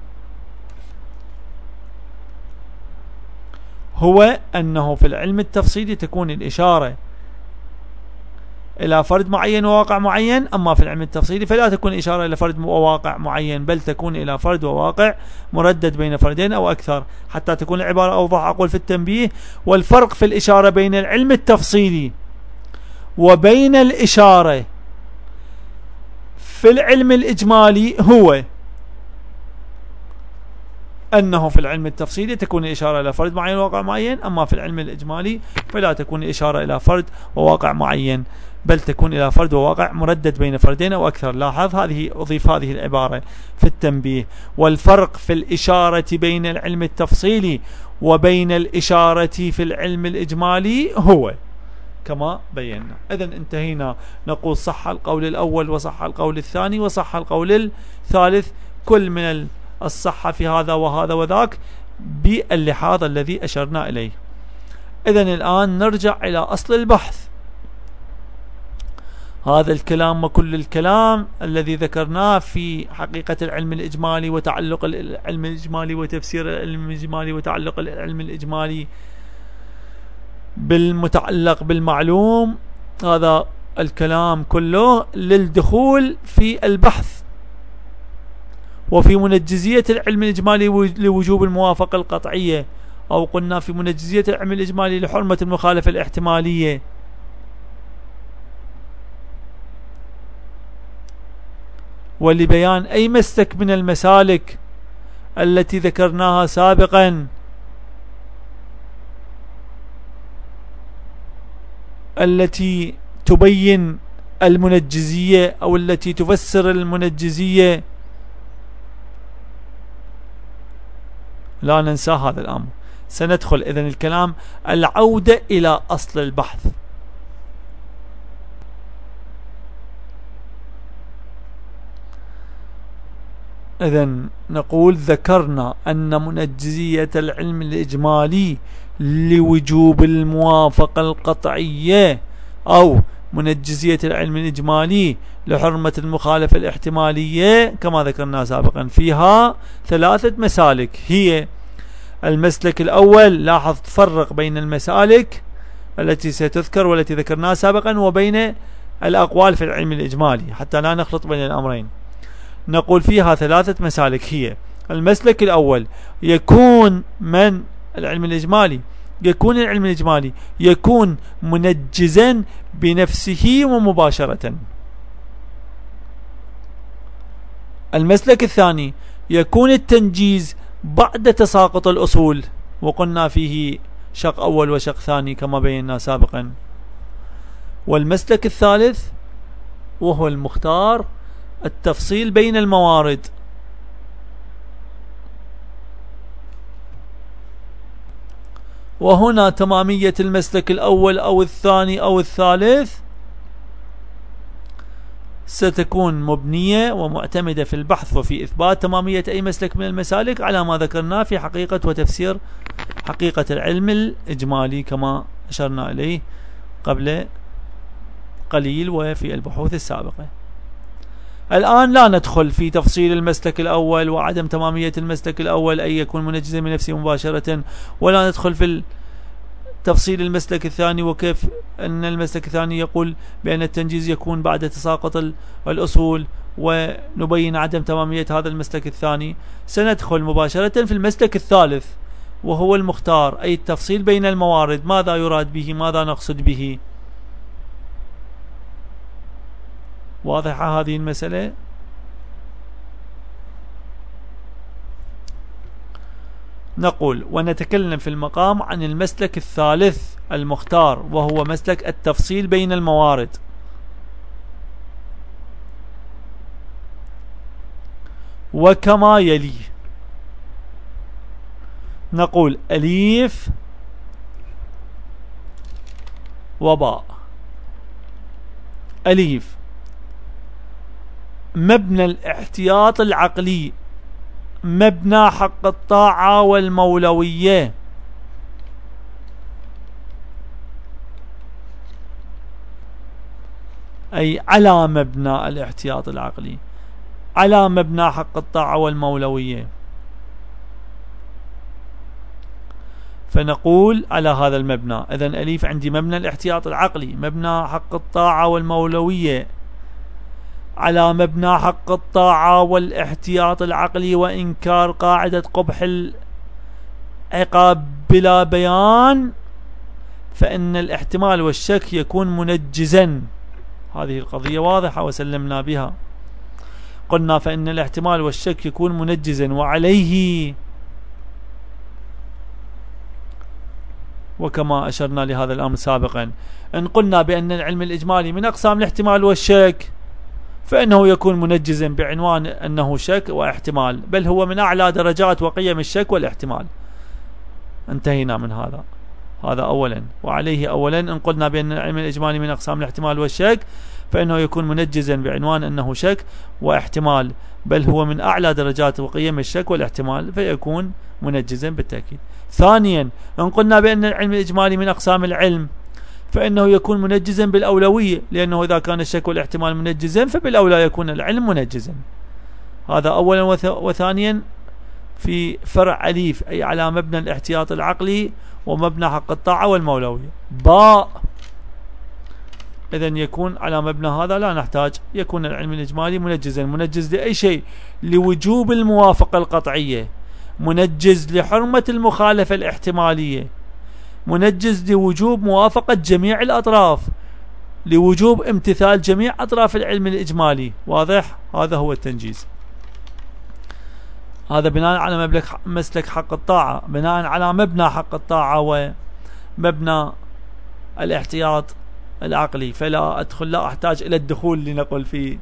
هو أنه في العلم التفصيلي تكون الإشارة إلى فرد معين وواقع معين، أما في العلم التفصيلي فلا تكون إشارة إلى فرد وواقع معين، بل تكون إلى فرد وواقع مردد بين فردين أو أكثر. حتى تكون العبارة أوضح أقول في التنبيه والفرق في الإشارة بين العلم التفصيلي وبين الإشارة في العلم الإجمالي هو أنه في العلم التفصيلي تكون الإشارة إلى فرد معين وواقع معين، أما في العلم الإجمالي فلا تكون الإشارة إلى فرد وواقع معين، بل تكون إلى فرد وواقع مردد بين فردين أو أكثر. لاحظ هذه أضيف هذه العبارة في التنبيه، والفرق في الإشارة بين العلم التفصيلي وبين الإشارة في العلم الإجمالي هو كما بينا. إذن انتهينا. نقول صح القول الأول وصح القول الثاني وصح القول الثالث، كل من الصحة في هذا وهذا وذاك باللحاظ الذي أشرنا إليه. إذن الآن نرجع إلى أصل البحث. هذا الكلام وكل الكلام الذي ذكرناه في حقيقة العلم الإجمالي وتعلق العلم الإجمالي وتفسير العلم الإجمالي وتعلق العلم الإجمالي بالمتعلق بالمعلوم، هذا الكلام كله للدخول في البحث وفي منجزية العلم الإجمالي لوجوب الموافقة القطعية، أو قلنا في منجزية العلم الإجمالي لحرمة المخالفة الاحتمالية. ولبيان أي مسلك من المسالك التي ذكرناها سابقا التي تبين المنجزية أو التي تفسر المنجزية، لا ننسى هذا الأمر. سندخل إذن الكلام العودة إلى أصل البحث. إذن نقول ذكرنا أن منجزية العلم الإجمالي لوجوب الموافقة القطعية أو منجزية العلم الإجمالي لحرمة المخالفة الاحتمالية كما ذكرنا سابقا فيها ثلاثة مسالك. هي المسلك الأول، لاحظ تفرق بين المسالك التي ستذكر والتي ذكرناها سابقا وبين الأقوال في العلم الإجمالي حتى لا نخلط بين الأمرين. نقول فيها ثلاثة مسالك. هي المسلك الأول يكون من العلم الإجمالي يكون العلم الإجمالي يكون منجزا بنفسه ومباشرة. المسلك الثاني يكون التنجيز بعد تساقط الأصول، وقلنا فيه شق أول وشق ثاني كما بينا سابقا. والمسلك الثالث وهو المختار التفصيل بين الموارد. وهنا تمامية المسلك الأول أو الثاني أو الثالث ستكون مبنية ومعتمدة في البحث وفي إثبات تمامية أي مسلك من المسالك على ما ذكرناه في حقيقة وتفسير حقيقة العلم الإجمالي كما أشرنا إليه قبل قليل وفي البحوث السابقة. الآن لا ندخل في تفصيل المسلك الأول وعدم تمامية المسلك الأول أي يكون منجزا بنفسه مباشرة، ولا ندخل في تفصيل المسلك الثاني وكيف أن المسلك الثاني يقول بأن التنجيز يكون بعد تساقط الأصول، ونبين عدم تمامية هذا المسلك الثاني. سندخل مباشرة في المسلك الثالث وهو المختار، أي التفصيل بين الموارد، ماذا يراد به، ماذا نقصد به. واضحة هذه المسألة؟ نقول ونتكلم في المقام عن المسلك الثالث المختار وهو مسلك التفصيل بين الموارد. وكما يلي. نقول أليف وباء. أليف مبنى الاحتياط العقلي، مبنى حق الطاعة والمولوية. أي على مبنى الاحتياط العقلي، على مبنى حق الطاعة والمولوية. فنقول على هذا المبنى. إذن أليف عندي مبنى الاحتياط العقلي، مبنى حق الطاعة والمولوية. على مبنى حق الطاعة والاحتياط العقلي وإنكار قاعدة قبح العقاب بلا بيان، فإن الاحتمال والشك يكون منجزا. هذه القضية واضحة وسلمنا بها. قلنا فإن الاحتمال والشك يكون منجزا، وعليه وكما أشرنا لهذا الأمر سابقا، إن قلنا بأن العلم الإجمالي من أقسام الاحتمال والشك فإنه يكون منجزا بعنوان أنه شك واحتمال، بل هو من أعلى درجات وقيم الشك والاحتمال. انتهينا من هذا. هذا أولا. وعليه أولا إن قلنا بأن العلم الإجمالي من أقسام الاحتمال والشك فإنه يكون منجزا بعنوان أنه شك واحتمال، بل هو من أعلى درجات وقيم الشك والاحتمال، فيكون منجزا بالتأكيد. ثانيا إن قلنا بأن العلم الإجمالي من أقسام العلم فإنه يكون منجزا بالأولوية، لأنه إذا كان الشك والاحتمال منجزا فبالأولى يكون العلم منجزا. هذا أولا. وثانيا في فرع أليف، أي على مبنى الاحتياط العقلي ومبنى حق الطاعة والمولوية. باء إذن يكون على مبنى هذا لا نحتاج، يكون العلم الإجمالي منجزا. منجز لأي شيء؟ لوجوب الموافقة القطعية، منجز لحرمة المخالفة الاحتمالية، منجز لوجوب موافقة جميع الأطراف، لوجوب امتثال جميع أطراف العلم الإجمالي. واضح؟ هذا هو التنجيز. هذا بناء على مسلك حق الطاعة، بناء على مبنى حق الطاعة ومبنى الاحتياط العقلي. فلا أدخل، لا أحتاج إلى الدخول لنقل في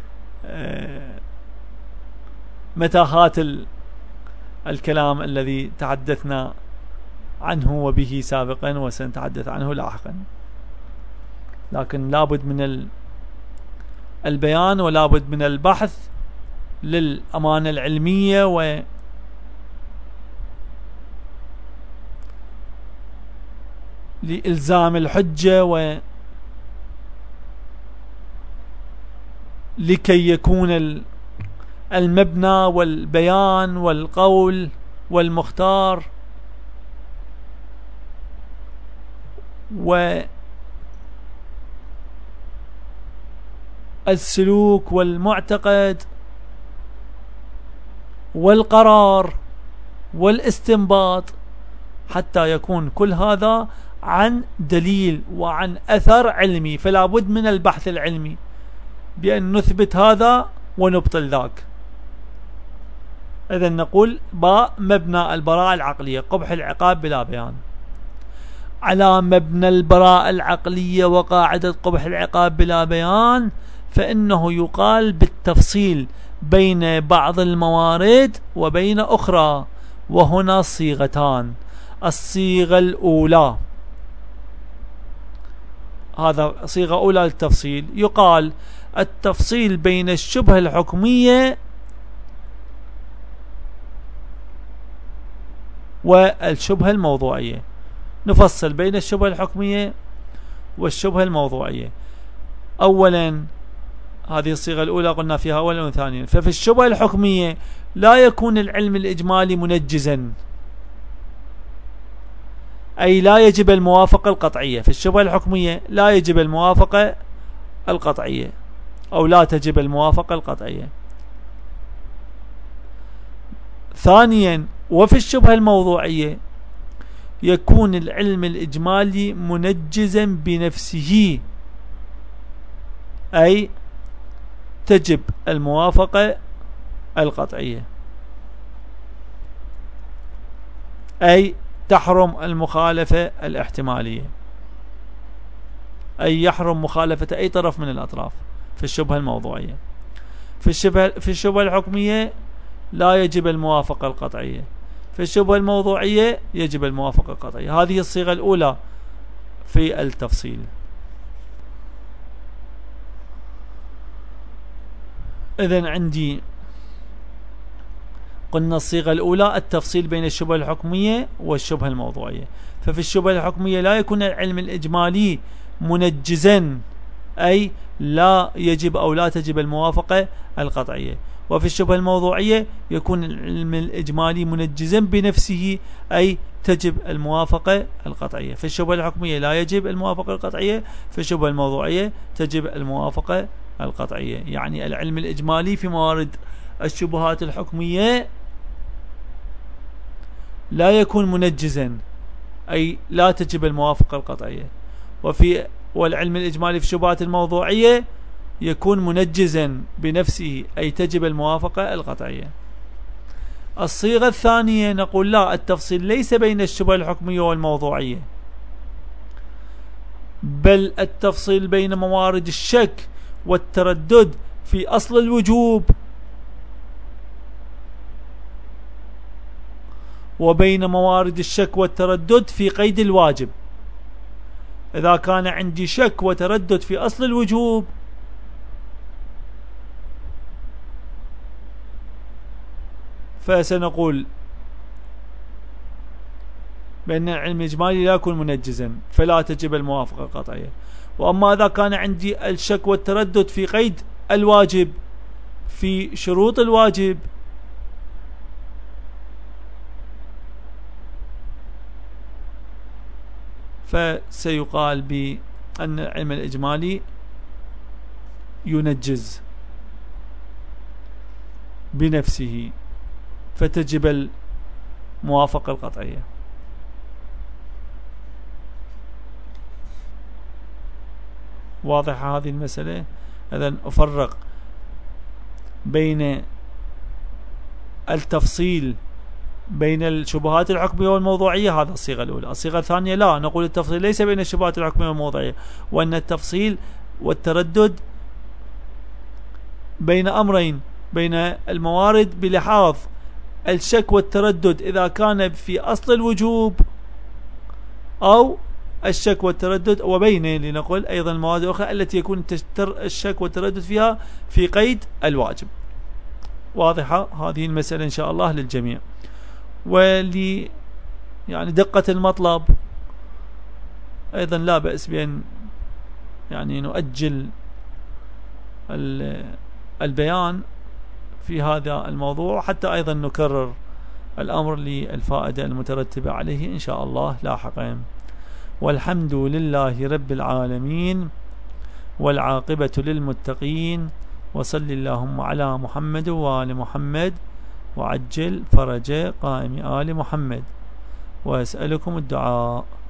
متاهات الكلام الذي تحدثنا عنه وبه سابقا وسنتحدث عنه لاحقا. لكن لابد من البيان ولابد من البحث للأمانة العلمية و لإلزام الحجة، و لكي يكون المبنى والبيان والقول والمختار والسلوك والمعتقد والقرار والاستنباط، حتى يكون كل هذا عن دليل وعن أثر علمي. فلا بد من البحث العلمي بأن نثبت هذا ونبطل ذاك. إذن نقول باء مبنى البراءة العقلية، قبح العقاب بلا بيان. على مبنى البراءة العقلية وقاعدة قبح العقاب بلا بيان فإنه يقال بالتفصيل بين بعض الموارد وبين أخرى، وهنا صيغتان. الصيغة الأولى، هذا صيغة أولى للتفصيل، يقال التفصيل بين الشبهة الحكمية والشبهة الموضوعية. نفصل بين الشبهة الحكمية والشبهة الموضوعية. أولا هذه الصيغة الأولى قلنا فيها أولا وثانيا. ففي الشبهة الحكمية لا يكون العلم الإجمالي منجزا، أي لا يجب الموافقة القطعية. في الشبهة الحكمية لا يجب الموافقة القطعية أو لا تجب الموافقة القطعية. ثانيا وفي الشبهة الموضوعية يكون العلم الإجمالي منجزا بنفسه، أي تجب الموافقة القطعية، أي تحرم المخالفة الاحتمالية، أي يحرم مخالفة أي طرف من الأطراف في الشبهة الموضوعية. في الشبهة, في الشبهة الحكمية لا يجب الموافقة القطعية، في الشبهة الموضوعية يجب الموافقة القطعية. هذه الصيغة الأولى في التفصيل. إذن عندي قلنا الصيغة الأولى التفصيل بين الشبهة الحكمية والشبهة الموضوعية. ففي الشبهة الحكمية لا يكون العلم الإجمالي منجزا، أي لا يجب أو لا تجب الموافقة القطعية. وفي الشبهة الموضوعية يكون العلم الإجمالي منجزا بنفسه، أي تجب الموافقة القطعية. في الشبهة الحكمية لا يجب الموافقة القطعية، في الشبهة الموضوعية تجب الموافقة القطعية. يعني العلم الإجمالي في موارد الشبهات الحكمية لا يكون منجزا، أي لا تجب الموافقة القطعية. وفي والعلم الإجمالي في الشبهات الموضوعية يكون منجزا بنفسه، أي تجب الموافقة القطعية. الصيغة الثانية نقول لا، التفصيل ليس بين الشبهة الحكمية والموضوعية، بل التفصيل بين موارد الشك والتردد في أصل الوجوب وبين موارد الشك والتردد في قيد الواجب. إذا كان عندي شك وتردد في أصل الوجوب فسنقول بأن العلم الإجمالي لا يكون منجزا فلا تجب الموافقة القطعية. وأما إذا كان عندي الشك والتردد في قيد الواجب في شروط الواجب فسيقال بأن العلم الإجمالي ينجز بنفسه فتجب الموافقة القطعية. واضحة هذه المسألة؟ إذن أفرق بين التفصيل بين الشبهات الحكمية والموضوعية، هذا الصيغة الأولى. الصيغة الثانية لا، نقول التفصيل ليس بين الشبهات الحكمية والموضوعية، وأن التفصيل والتردد بين أمرين، بين الموارد بلحاظ الشك والتردد إذا كان في أصل الوجوب أو الشك والتردد، وبين لنقول أيضا المواد الأخرى التي يكون الشك والتردد فيها في قيد الواجب. واضحة هذه المسألة إن شاء الله للجميع. ولي يعني دقة المطلب أيضا لا بأس بأن يعني نؤجل البيان في هذا الموضوع حتى أيضا نكرر الأمر للفائدة المترتبة عليه إن شاء الله لاحقا. والحمد لله رب العالمين والعاقبة للمتقين، وصل اللهم على محمد وآل محمد وعجل فرج قائم آل محمد، وأسألكم الدعاء.